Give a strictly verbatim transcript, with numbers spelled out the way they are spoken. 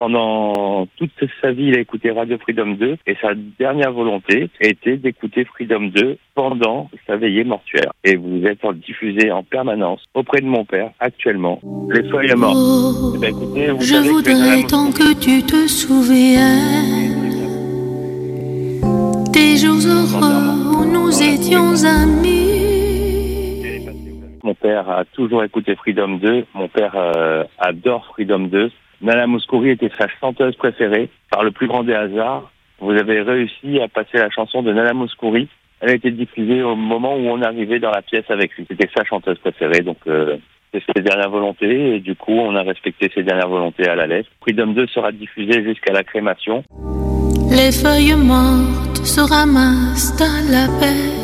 Pendant toute sa vie, il a écouté Radio Freedom deux et sa dernière volonté était d'écouter Freedom deux pendant sa veillée mortuaire. Et vous êtes en diffusé en permanence auprès de mon père actuellement. Les feuilles mortes. Oh, eh bien, écoutez, vous je savez voudrais que tant que tu te souviennes des jours heureux où nous étions amis. Mon père a toujours écouté Freedom deux. Mon père euh, adore Freedom deux. Nana Mouskouri était sa chanteuse préférée. Par le plus grand des hasards, vous avez réussi à passer la chanson de Nana Mouskouri. Elle a été diffusée au moment où on arrivait dans la pièce avec lui. C'était sa chanteuse préférée, donc euh, c'est ses dernières volontés. Et du coup, on a respecté ses dernières volontés à la lettre. Freedom deux sera diffusé jusqu'à la crémation. Les feuilles mortes se ramassent à la paix.